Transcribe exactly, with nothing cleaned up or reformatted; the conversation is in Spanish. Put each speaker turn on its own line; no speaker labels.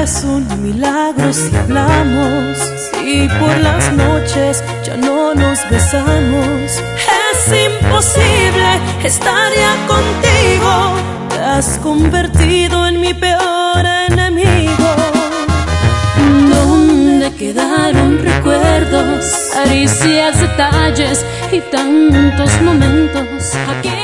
Es un milagro si hablamos y por las noches ya no nos besamos. Es imposible estar ya contigo, te has convertido en mi peor enemigo.
¿Dónde quedaron recuerdos, caricias, detalles y tantos momentos? Aquí